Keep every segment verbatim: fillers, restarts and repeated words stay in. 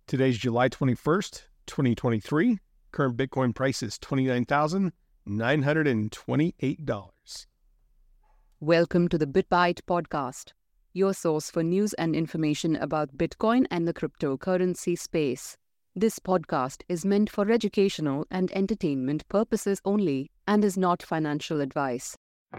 Today's July twenty-first, twenty twenty-three. Current Bitcoin price is twenty-nine thousand nine hundred twenty-eight dollars. Welcome to the BitByte podcast, your source for news and information about Bitcoin and the cryptocurrency space. This podcast is meant for educational and entertainment purposes only and is not financial advice.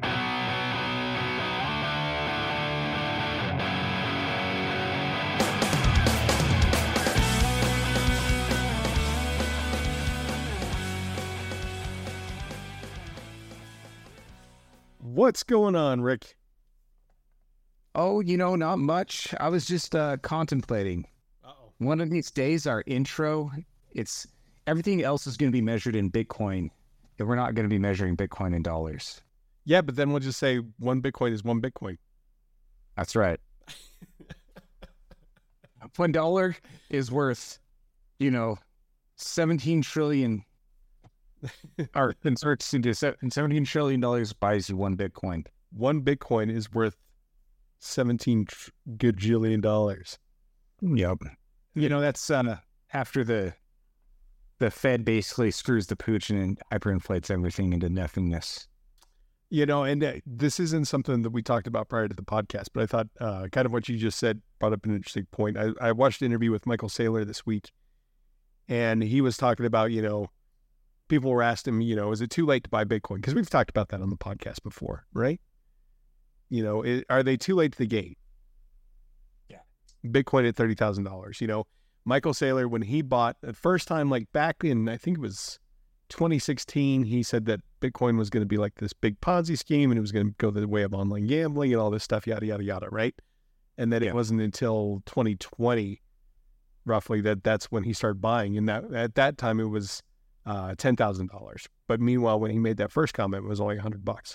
What's going on, Rick? Oh, you know, not much. I was just uh, contemplating. Uh-oh. One of these days, our intro, it's everything else is going to be measured in Bitcoin, and we're not going to be measuring Bitcoin in dollars. Yeah, but then we'll just say one Bitcoin is one Bitcoin. That's right. One dollar is worth, you know, seventeen trillion. Or converts into seventeen trillion dollars buys you one Bitcoin. One Bitcoin is worth seventeen gajillion dollars. Yep. You know, that's uh, after the the Fed basically screws the pooch and hyperinflates everything into nothingness. You know, and uh, this isn't something that we talked about prior to the podcast, but I thought uh, kind of what you just said brought up an interesting point. I, I watched an interview with Michael Saylor this week, and he was talking about, you know, people were asked him, you know, is it too late to buy Bitcoin? Because we've talked about that on the podcast before, right? You know, it, are they too late to the game? Yeah. Bitcoin at thirty thousand dollars. You know, Michael Saylor, when he bought the first time, like back in, I think it was twenty sixteen, he said that Bitcoin was going to be like this big Ponzi scheme and it was going to go the way of online gambling and all this stuff, yada, yada, yada, right? And then yeah. It wasn't until twenty twenty, roughly, that that's when he started buying. And that at that time, it was Uh, ten thousand dollars. But meanwhile, when he made that first comment, it was only a hundred bucks.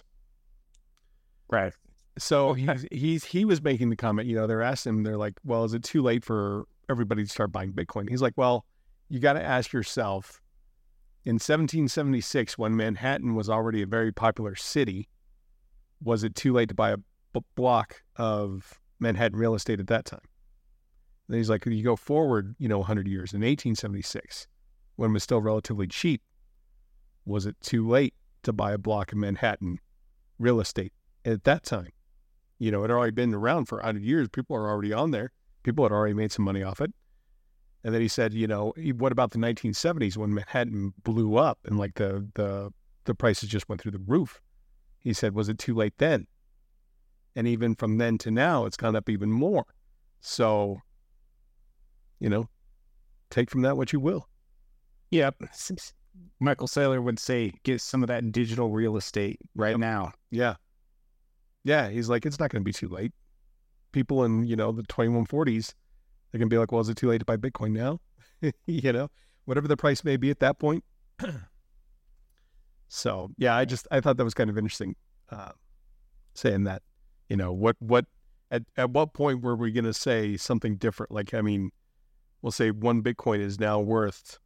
Right. So he's, he's, he was making the comment, you know, they're asking him, they're like, well, is it too late for everybody to start buying Bitcoin? He's like, well, you got to ask yourself, in seventeen seventy-six, when Manhattan was already a very popular city, was it too late to buy a b- block of Manhattan real estate at that time? And he's like, you go forward, you know, one hundred years, in eighteen seventy-six, when it was still relatively cheap, was it too late to buy a block of Manhattan real estate at that time? You know, it had already been around for one hundred years. People are already on there. People had already made some money off it. And then he said, you know, what about the nineteen seventies when Manhattan blew up and like the, the, the prices just went through the roof? He said, was it too late then? And even from then to now, it's gone up even more. So, you know, take from that what you will. Yep. Michael Saylor would say, get some of that digital real estate right yep. now. Yeah. Yeah. He's like, it's not going to be too late. People in, you know, the twenty-one forties, they're going to be like, well, is it too late to buy Bitcoin now? You know, whatever the price may be at that point. So, yeah, I just, I thought that was kind of interesting, uh, saying that, you know, what, what, at, at what point were we going to say something different? Like, I mean, we'll say one Bitcoin is now worth,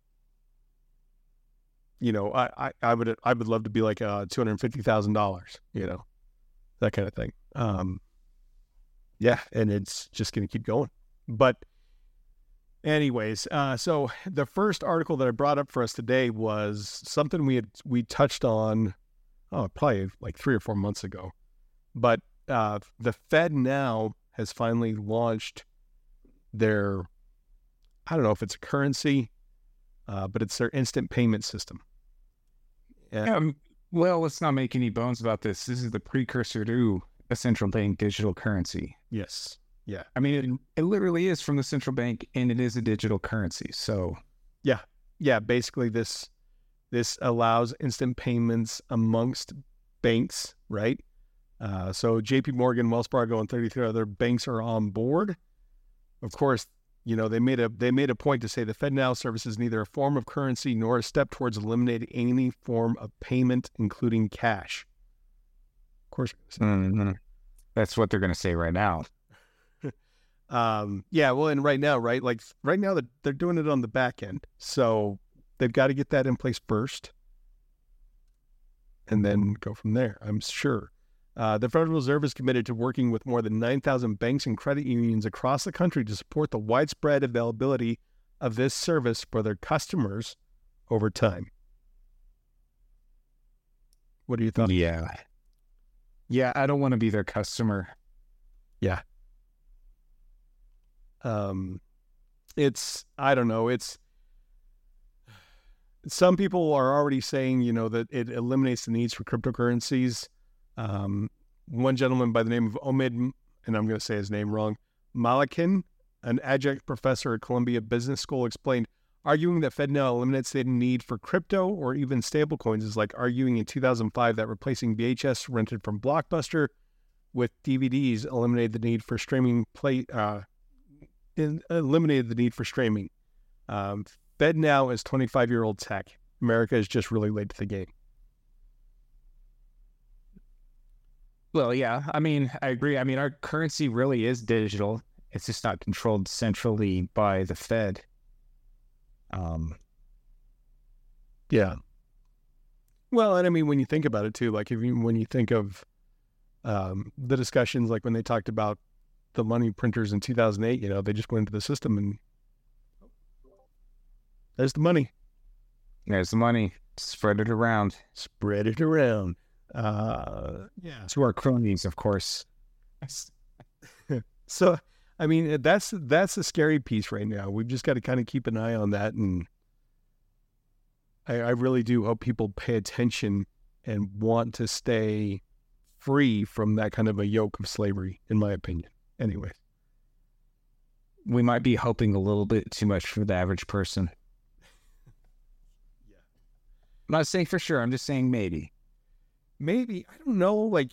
you know, I, I, I would I would love to be like uh, two hundred fifty thousand dollars, you know, that kind of thing. Um, yeah, and it's just going to keep going. But anyways, uh, so the first article that I brought up for us today was something we had we touched on, oh, probably like three or four months ago. But uh, the Fed now has finally launched their, I don't know if it's a currency, uh, but it's their instant payment system. Yeah. Um, well, let's not make any bones about this. This is the precursor to a central bank digital currency. Yes. Yeah. I mean, it, it literally is from the central bank, and it is a digital currency. So, yeah, yeah. Basically, this this allows instant payments amongst banks, right? Uh, so, J P Morgan, Wells Fargo, and thirty-three other banks are on board. Of course, you know, they made a they made a point to say the FedNow service is neither a form of currency nor a step towards eliminating any form of payment, including cash. Of course. Mm-hmm. That's what they're going to say right now. um, yeah, well, and right now, right? Like right now, they're, they're doing it on the back end. So they've got to get that in place first and then go from there, I'm sure. Uh, the Federal Reserve is committed to working with more than nine thousand banks and credit unions across the country to support the widespread availability of this service for their customers over time. What are your thoughts? Yeah. Yeah, I don't want to be their customer. Yeah. Um, it's, I don't know, it's, some people are already saying, you know, that it eliminates the needs for cryptocurrencies. Um, one gentleman by the name of Omid, and I'm going to say his name wrong, Malakin, an adjunct professor at Columbia Business School, explained, arguing that FedNow eliminates the need for crypto or even stablecoins is like arguing in two thousand five that replacing V H S rented from Blockbuster with D V Ds eliminated the need for streaming play, uh, in, eliminated the need for streaming. Um, FedNow is twenty-five-year-old tech. America is just really late to the game. Well, yeah, I mean, I agree. I mean, our currency really is digital. It's just not controlled centrally by the Fed. Um, yeah. Well, and I mean, when you think about it too, like if you, when you think of um, the discussions, like when they talked about the money printers in two thousand eight, you know, they just went into the system and there's the money. There's the money. Spread it around. Spread it around. Uh, yeah. To our cronies, of course. So, I mean, that's that's the scary piece right now. We've just got to kind of keep an eye on that, and I, I really do hope people pay attention and want to stay free from that kind of a yoke of slavery, in my opinion. Anyway, we might be hoping a little bit too much for the average person. Yeah, I'm not saying for sure. I'm just saying maybe. Maybe, I don't know. Like,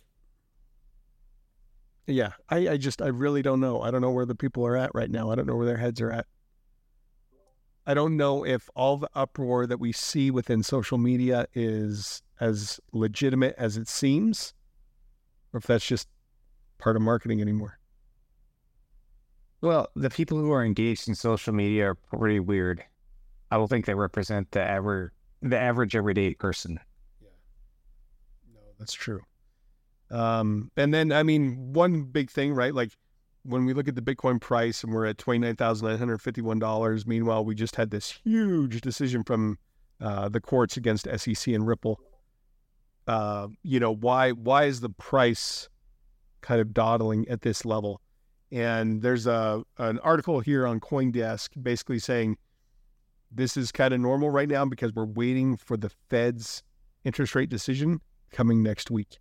yeah, I, I just, I really don't know. I don't know where the people are at right now. I don't know where their heads are at. I don't know if all the uproar that we see within social media is as legitimate as it seems, or if that's just part of marketing anymore. Well, the people who are engaged in social media are pretty weird. I don't think they represent the average, the average everyday person. Yeah, no, that's true. Um, and then, I mean, one big thing, right? Like when we look at the Bitcoin price and we're at twenty-nine thousand nine hundred fifty-one dollars, meanwhile, we just had this huge decision from uh, the courts against S E C and Ripple. Uh, you know, why, why is the price kind of dawdling at this level? And there's a, an article here on CoinDesk basically saying this is kind of normal right now because we're waiting for the Fed's interest rate decision coming next week.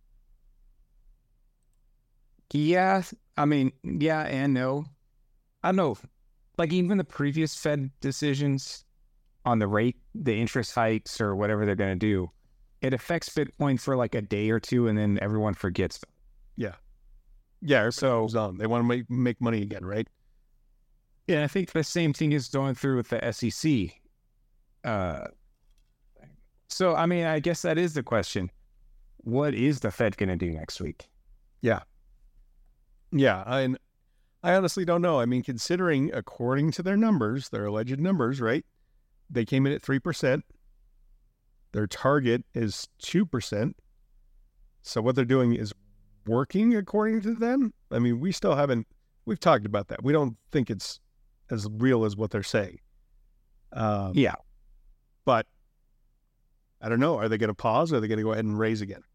Yeah, I mean, yeah and no. I don't know. Like even the previous Fed decisions on the rate, the interest hikes or whatever they're going to do, it affects Bitcoin for like a day or two and then everyone forgets them. Yeah. Yeah. So on. They want to make, make money again, right? Yeah, I think the same thing is going through with the S E C. Uh, so, I mean, I guess that is the question. What is the Fed going to do next week? Yeah. Yeah, I, I honestly don't know. I mean, considering according to their numbers, their alleged numbers, right? They came in at three percent. Their target is two percent. So what they're doing is working according to them. I mean, we still haven't, we've talked about that. We don't think it's as real as what they're saying. Um, yeah. But I don't know. Are they going to pause or are they going to go ahead and raise again?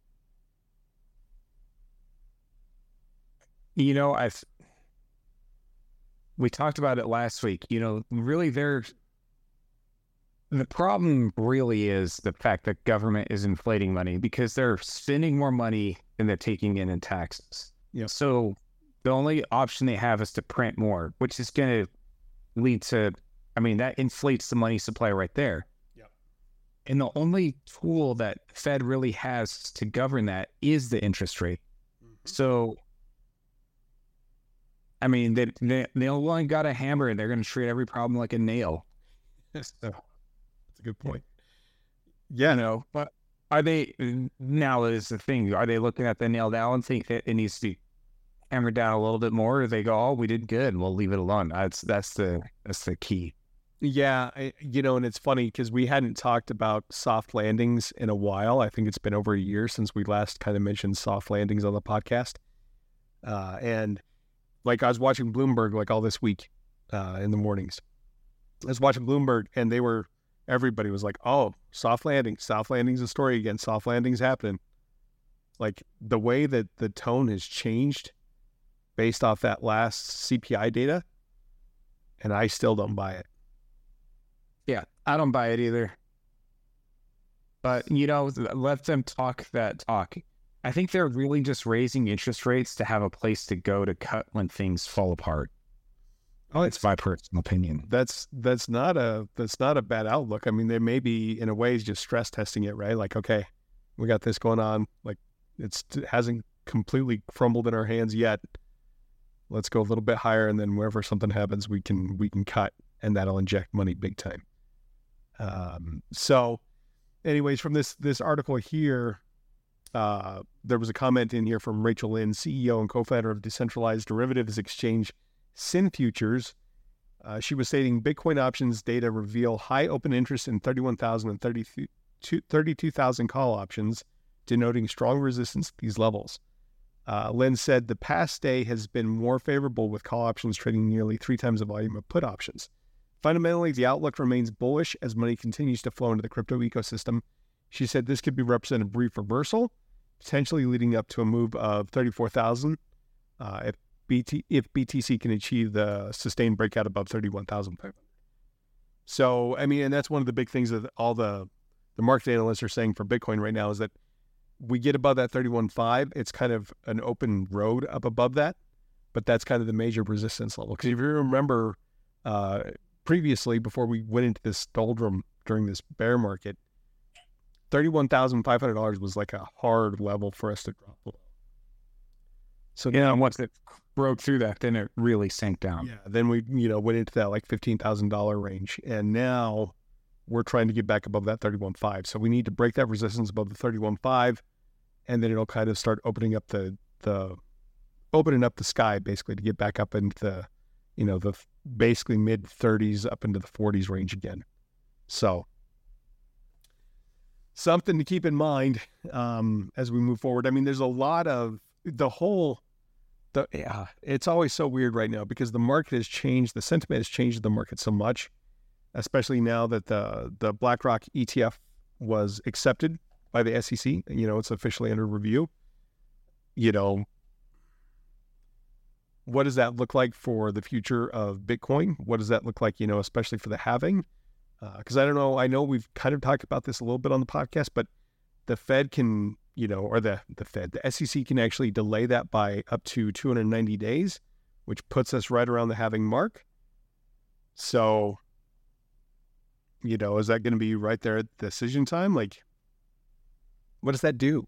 You know, I've, we talked about it last week, you know, really there's, the problem really is the fact that government is inflating money because they're spending more money than they're taking in in taxes. Yeah. So the only option they have is to print more, which is going to lead to, I mean, that inflates the money supply right there. Yeah. And the only tool that Fed really has to govern that is the interest rate. Mm-hmm. So, I mean, they, they, they only got a hammer and they're going to treat every problem like a nail. So, that's a good point. Yeah. You know, but are they, now is the thing, are they looking at the nail now and think that it needs to be hammered down a little bit more? Or they go, oh, we did good, we'll leave it alone? That's, that's the, that's the key. Yeah. I, you know, and it's funny because we hadn't talked about soft landings in a while. I think it's been over a year since we last kind of mentioned soft landings on the podcast. Uh, and like I was watching Bloomberg like all this week uh, in the mornings. I was watching Bloomberg, and they were, everybody was like, oh, soft landing, soft landing's a story again. Soft landing's happening. Like the way that the tone has changed based off that last C P I data, and I still don't buy it. Yeah, I don't buy it either. But, you know, let them talk that talk. I think they're really just raising interest rates to have a place to go to cut when things fall apart. Oh, it's my personal opinion. That's that's not a that's not a bad outlook. I mean, they may be in a way just stress testing it, right? Like, okay, we got this going on. Like, it's, it hasn't completely crumbled in our hands yet. Let's go a little bit higher, and then wherever something happens, we can we can cut, and that'll inject money big time. Um, so, anyways, from this this article here, uh, there was a comment in here from Rachel Lynn, C E O and co-founder of decentralized derivatives exchange SynFutures. Uh, she was stating Bitcoin options data reveal high open interest in thirty-one thousand and thirty-two thousand call options, denoting strong resistance at these levels. Uh, Lynn said the past day has been more favorable with call options trading nearly three times the volume of put options. Fundamentally, the outlook remains bullish as money continues to flow into the crypto ecosystem. She said this could be represent a brief reversal, potentially leading up to a move of thirty-four thousand uh, if, B T, if B T C can achieve the sustained breakout above thirty-one thousand five hundred. So, I mean, and that's one of the big things that all the, the market analysts are saying for Bitcoin right now is that we get above that thirty-one point five, it's kind of an open road up above that, but that's kind of the major resistance level. Because if you remember uh, previously, before we went into this doldrum during this bear market, thirty-one thousand five hundred dollars was like a hard level for us to drop below. So yeah, once it broke through that, then it really sank down. Yeah, then we you know went into that like fifteen thousand dollars range, and now we're trying to get back above that thirty-one point five. So we need to break that resistance above the thirty-one point five, and then it'll kind of start opening up the the opening up the sky basically to get back up into the you know the basically mid thirties up into the forties range again. So something to keep in mind um, as we move forward. I mean, there's a lot of the whole. The, yeah, it's always so weird right now because the market has changed. The sentiment has changed the market so much, especially now that the the BlackRock E T F was accepted by the S E C. You know, it's officially under review. You know, what does that look like for the future of Bitcoin? What does that look like, you know, especially for the halving? Because uh, I don't know. I know we've kind of talked about this a little bit on the podcast, but the Fed can, you know, or the, the Fed, the S E C can actually delay that by up to two hundred ninety days, which puts us right around the halving mark. So, you know, is that going to be right there at decision time? Like, what does that do?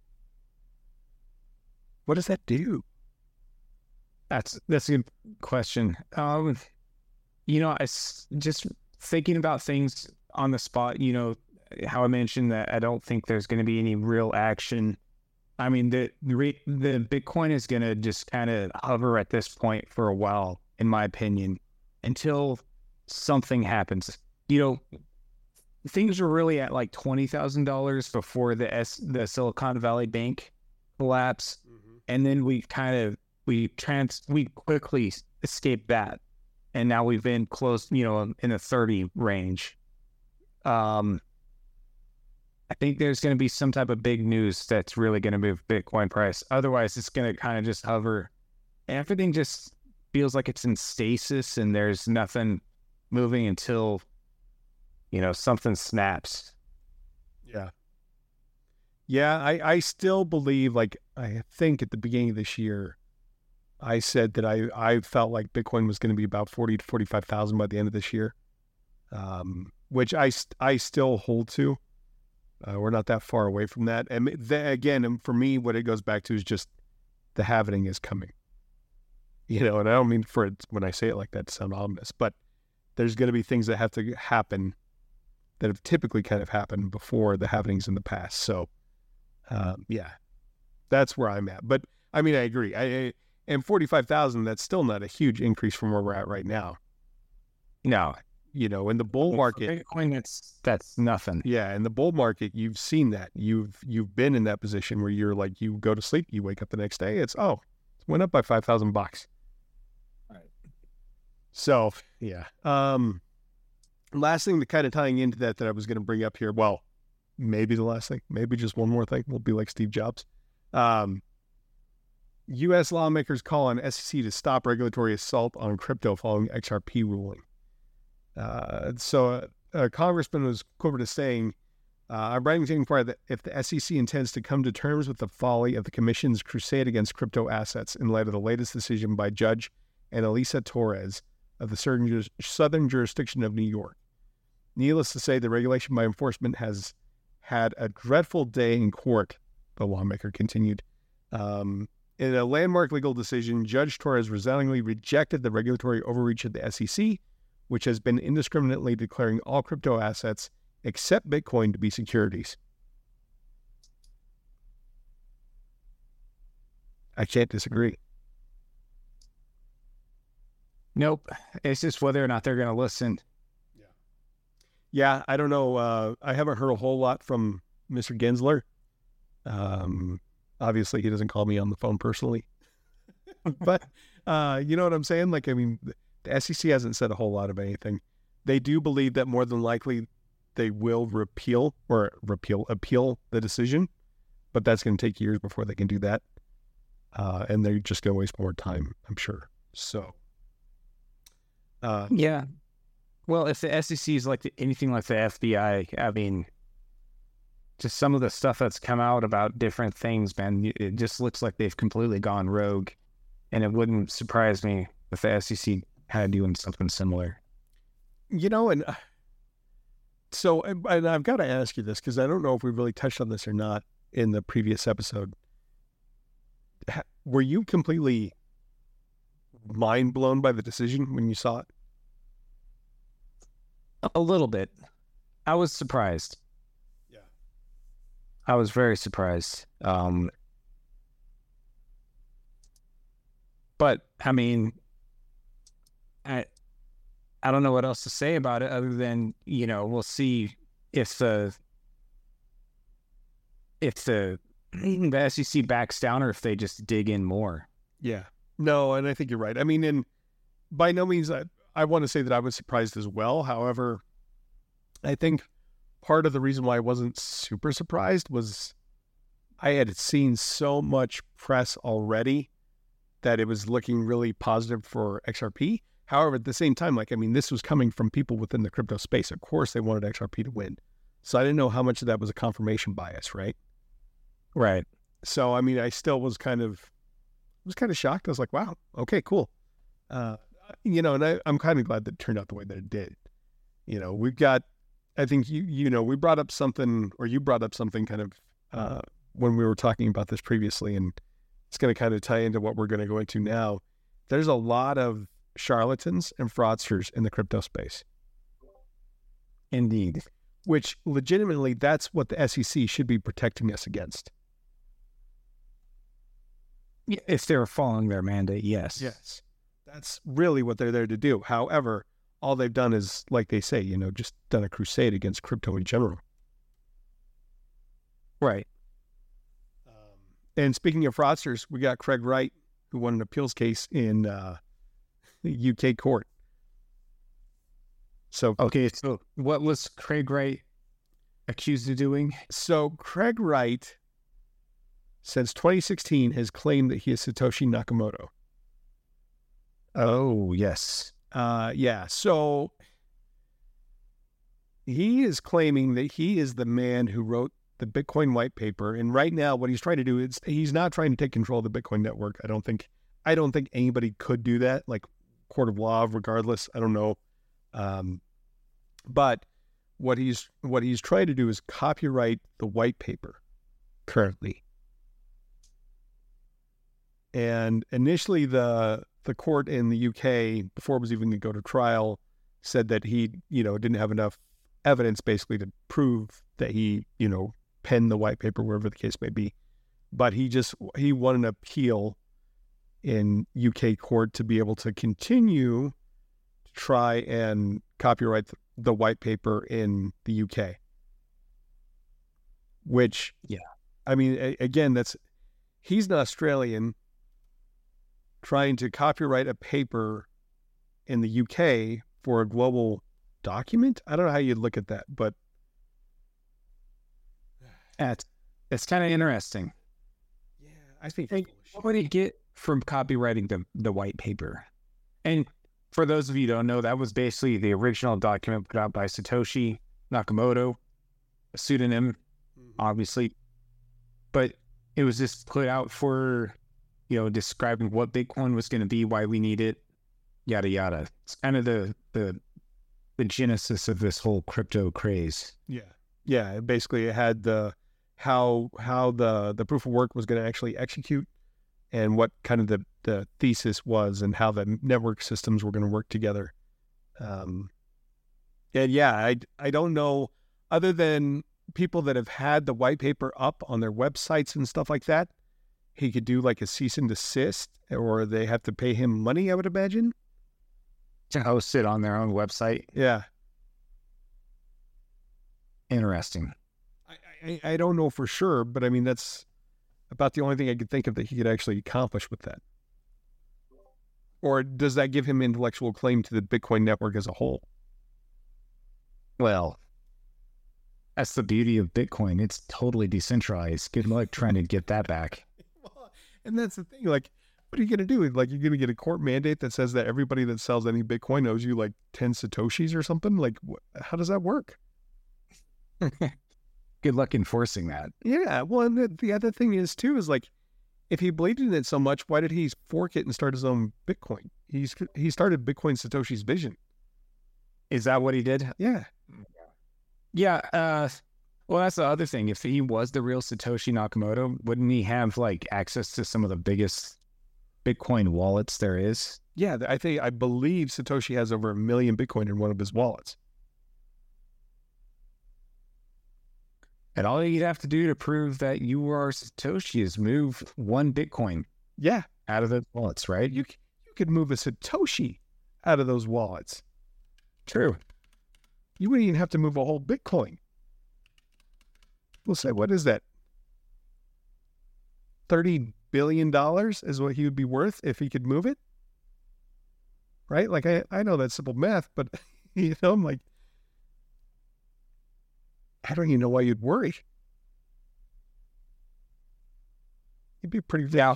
What does that do? That's that's a good question. Um, you know, I s- just thinking about things on the spot, you know, how I mentioned that I don't think there's going to be any real action. I mean, the the, the Bitcoin is going to just kind of hover at this point for a while, in my opinion, until something happens. You know, things were really at like twenty thousand dollars before the S, the Silicon Valley Bank collapse. Mm-hmm. And then we kind of, we trans, we quickly escaped that. And now we've been close, you know, in the thirty range. Um, I think there's going to be some type of big news that's really going to move Bitcoin price. Otherwise, it's going to kind of just hover. Everything just feels like it's in stasis and there's nothing moving until, you know, something snaps. Yeah. Yeah, I, I still believe, like, I think at the beginning of this year, I said that I, I felt like Bitcoin was going to be about forty to forty-five thousand by the end of this year, um, which I, I still hold to. Uh, we're not that far away from that. And th- again, for me, what it goes back to is just the halving is coming. You know, and I don't mean for it, when I say it like that to sound ominous, but there's going to be things that have to happen that have typically kind of happened before the halvings in the past. So, um, yeah, that's where I'm at. But I mean, I agree. I, I and forty-five thousand, that's still not a huge increase from where we're at right now. No. You know, in the bull market, Bitcoin, that's that's nothing. Yeah, in the bull market, you've seen that. You've you've been in that position where you're like, you go to sleep, you wake up the next day, it's oh, it went up by five thousand bucks. Right. So yeah, um, last thing, to kind of tying into that, that I was going to bring up here. Well, maybe the last thing, maybe just one more thing. We'll be like Steve Jobs. Um, U S lawmakers call on S E C to stop regulatory assault on crypto following X R P ruling. Uh, so a, a congressman was quoted as saying, uh, I'm writing to inquire that if the S E C intends to come to terms with the folly of the commission's crusade against crypto assets in light of the latest decision by Judge Annalisa Torres of the Southern, Southern Jurisdiction of New York. Needless to say, the regulation by enforcement has had a dreadful day in court, the lawmaker continued. Um, in a landmark legal decision, Judge Torres resoundingly rejected the regulatory overreach of the S E C, which has been indiscriminately declaring all crypto assets except Bitcoin to be securities. I can't disagree. Nope. It's just whether or not they're going to listen. Yeah. Yeah, I don't know. Uh, I haven't heard a whole lot from Mister Gensler. Um, obviously, he doesn't call me on the phone personally. But uh, you know what I'm saying? Like, I mean, the S E C hasn't said a whole lot of anything. They do believe that more than likely they will repeal or repeal, appeal the decision, but that's going to take years before they can do that. Uh, and they're just going to waste more time, I'm sure. So, uh, yeah. Well, if the S E C is like the, anything like the F B I, I mean, just some of the stuff that's come out about different things, man, it just looks like they've completely gone rogue. And it wouldn't surprise me if the S E C had doing something similar. You know, and uh, so, and, and I've got to ask you this, because I don't know if we really touched on this or not in the previous episode. Ha, were you completely mind blown by the decision when you saw it? A little bit. I was surprised. Yeah. I was very surprised. Um, but, I mean, I I don't know what else to say about it other than, you know, we'll see if the if the, the S E C backs down or if they just dig in more. Yeah. No, and I think you're right. I mean, and by no means, I, I want to say that I was surprised as well. However, I think part of the reason why I wasn't super surprised was I had seen so much press already that it was looking really positive for X R P. However, at the same time, like, I mean, this was coming from people within the crypto space. Of course, they wanted X R P to win. So I didn't know how much of that was a confirmation bias, right? Right. So, I mean, I still was kind of, was kind of shocked. I was like, wow, okay, cool. Uh, you know, and I, I'm kind of glad that it turned out the way that it did. You know, we've got, I think, you, you know, we brought up something, or you brought up something kind of uh, when we were talking about this previously, and it's going to kind of tie into what we're going to go into now. There's a lot of charlatans and fraudsters in the crypto space. Indeed. Which legitimately, that's what the S E C should be protecting us against. If they're following their mandate, yes. Yes. That's really what they're there to do. However, all they've done is, like they say, you know, just done a crusade against crypto in general. Right. Um, and speaking of fraudsters, we got Craig Wright, who won an appeals case in uh, the U K court. So, okay, so what was Craig Wright accused of doing? So Craig Wright, since twenty sixteen, has claimed that he is Satoshi Nakamoto. Oh, yes. Uh, yeah. So he is claiming that he is the man who wrote the Bitcoin white paper. And right now, what he's trying to do is he's not trying to take control of the Bitcoin network. I don't think, I don't think anybody could do that, like court of law, regardless. I don't know. Um, but what he's, what he's trying to do is copyright the white paper currently. And initially the, the court in the U K, before it was even going to go to trial, said that he, you know, didn't have enough evidence basically to prove that he, you know, penned the white paper, wherever the case may be. But he just, he won an appeal in U K court to be able to continue to try and copyright the, the white paper in the U K. Which, yeah, I mean, a, again, that's, he's an Australian trying to copyright a paper in the U K for a global document. I don't know how you'd look at that, but That's, it's kind of interesting. yeah, I think Hey, what would he get from copywriting the, the white paper? And for those of you who don't know, that was basically the original document put out by Satoshi Nakamoto, a pseudonym, obviously. But it was just put out for, you know, describing what Bitcoin was going to be, why we need it, yada, yada. It's kind of the, the, the genesis of this whole crypto craze. yeah, yeah. Basically, it had the how how the the proof of work was going to actually execute, and what kind of the the thesis was, and how the network systems were going to work together. Um, and yeah, I I don't know, other than people that have had the white paper up on their websites and stuff like that, he could do like a cease and desist, or they have to pay him money, I would imagine. To host it on their own website. Yeah. Interesting. I, I, I don't know for sure, but I mean, that's about the only thing I could think of that he could actually accomplish with that. Or does that give him intellectual claim to the Bitcoin network as a whole? Well, that's the beauty of Bitcoin. It's totally decentralized. Good luck trying to get that back. And that's the thing, like, what are you going to do? Like, you're going to get a court mandate that says that everybody that sells any Bitcoin owes you like ten Satoshis or something? Like, wh- how does that work? Good luck enforcing that. Yeah. Well, and the, the other thing is, too, is like, if he believed in it so much, why did he fork it and start his own Bitcoin? He's He started Bitcoin Satoshi's Vision. Is that what he did? Yeah. Yeah. Uh, well, that's the other thing. If he was the real Satoshi Nakamoto, wouldn't he have like access to some of the biggest Bitcoin wallets there is? Yeah. I think, I believe Satoshi has over a million Bitcoin in one of his wallets. And all you'd have to do to prove that you are Satoshi is move one Bitcoin Yeah. out of those wallets, right? You, c- you could move a Satoshi out of those wallets. True. You wouldn't even have to move a whole Bitcoin. We'll say, what is that? thirty billion dollars is what he would be worth if he could move it? Right? Like, I, I know that's simple math, but, you know, I'm like, I don't even know why you'd worry. You'd be pretty... Yeah.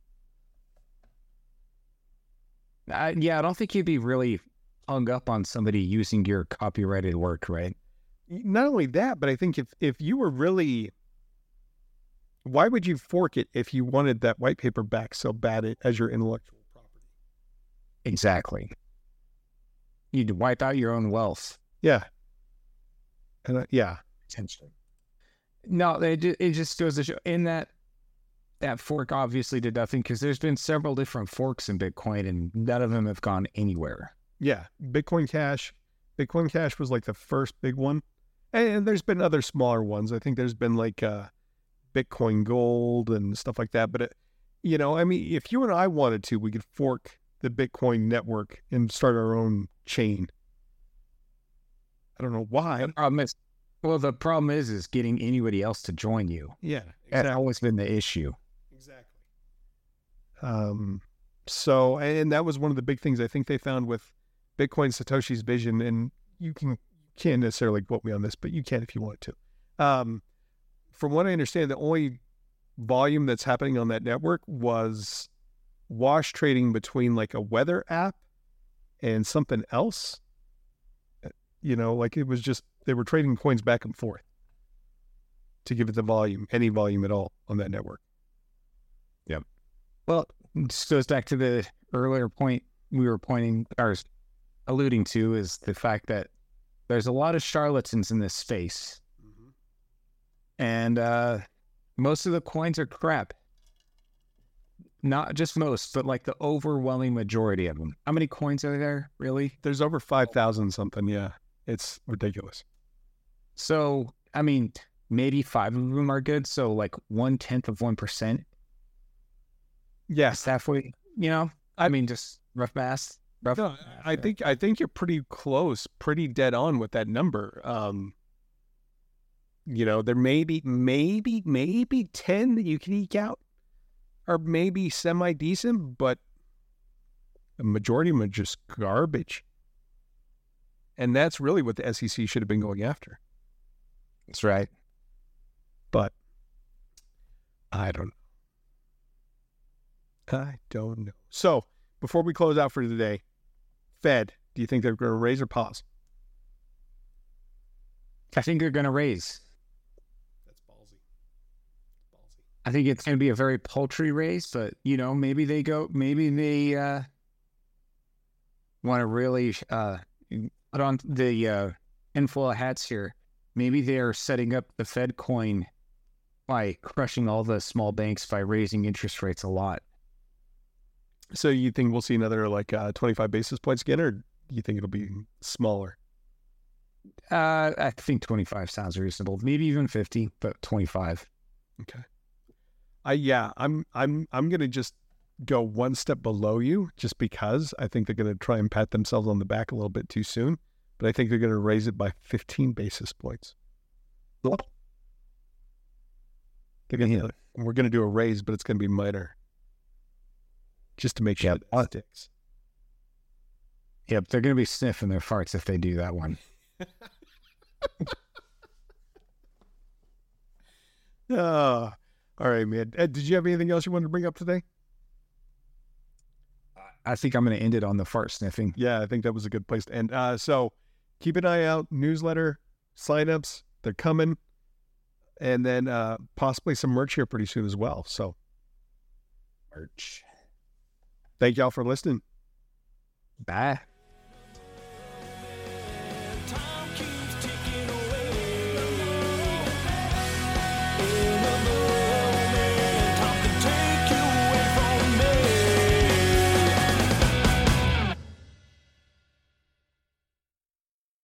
Uh, yeah, I don't think you'd be really hung up on somebody using your copyrighted work, right? Not only that, but I think if, if you were really... Why would you fork it if you wanted that white paper back so bad as your intellectual property? Exactly. You'd wipe out your own wealth. Yeah. And uh, yeah. Potentially. No, it, ju- it just goes to show in that that fork obviously did nothing because there's been several different forks in Bitcoin and none of them have gone anywhere. Yeah. Bitcoin Cash. Bitcoin Cash was like the first big one. And there's been other smaller ones. I think there's been like uh, Bitcoin Gold and stuff like that. But, it, you know, I mean, if you and I wanted to, we could fork the Bitcoin network and start our own chain. I don't know why. The problem is, well, the problem is, is getting anybody else to join you. Yeah. That's always been the issue. Exactly. Um, so, and that was one of the big things I think they found with Bitcoin Satoshi's Vision, and you can can't necessarily quote me on this, but you can if you wanted to. Um, from what I understand, the only volume that's happening on that network was wash trading between like a weather app and something else. You know, like it was just, they were trading coins back and forth to give it the volume, any volume at all on that network. Yep. Well, this goes back to the earlier point we were pointing or alluding to is the fact that there's a lot of charlatans in this space. Mm-hmm. And uh, most of the coins are crap. Not just most, but like the overwhelming majority of them. How many coins are there, really? There's over five thousand something, yeah. It's ridiculous. So, I mean, maybe five of them are good. So like one-tenth of one percent. Yes. Halfway, you know? I mean, just rough math. Rough no, math, I yeah. think I think you're pretty close, pretty dead on with that number. Um, you know, there may be, maybe, maybe ten that you can eke out, or maybe semi-decent, but the majority of them are just garbage. And that's really what the S E C should have been going after. That's right. But I don't know. I don't know. So before we close out for today, Fed, do you think they're going to raise or pause? I think they're going to raise. That's ballsy. Ballsy. I think it's going to be a very paltry raise, but, you know, maybe they go, maybe they uh, want to really uh, put on the uh, inflow of hats here. Maybe they're setting up the Fed coin by crushing all the small banks by raising interest rates a lot. So you think we'll see another like uh, twenty-five basis points again, or do you think it'll be smaller? Uh, I think twenty-five sounds reasonable. Maybe even fifty, but twenty-five. Okay. I yeah, I'm I'm I'm gonna just go one step below you, just because I think they're gonna try and pat themselves on the back a little bit too soon. But I think they're gonna raise it by fifteen basis points. They're gonna, Yeah. We're gonna do a raise, but it's gonna be minor, just to make sure Yep. that it sticks. Yep, they're going to be sniffing their farts if they do that one. Oh, all right, man. Ed, did you have anything else you wanted to bring up today? I think I'm going to end it on the fart sniffing. Yeah, I think that was a good place to end. Uh, so keep an eye out. Newsletter, signups, they're coming. And then uh, possibly some merch here pretty soon as well. So Merch. thank y'all for listening. Bye.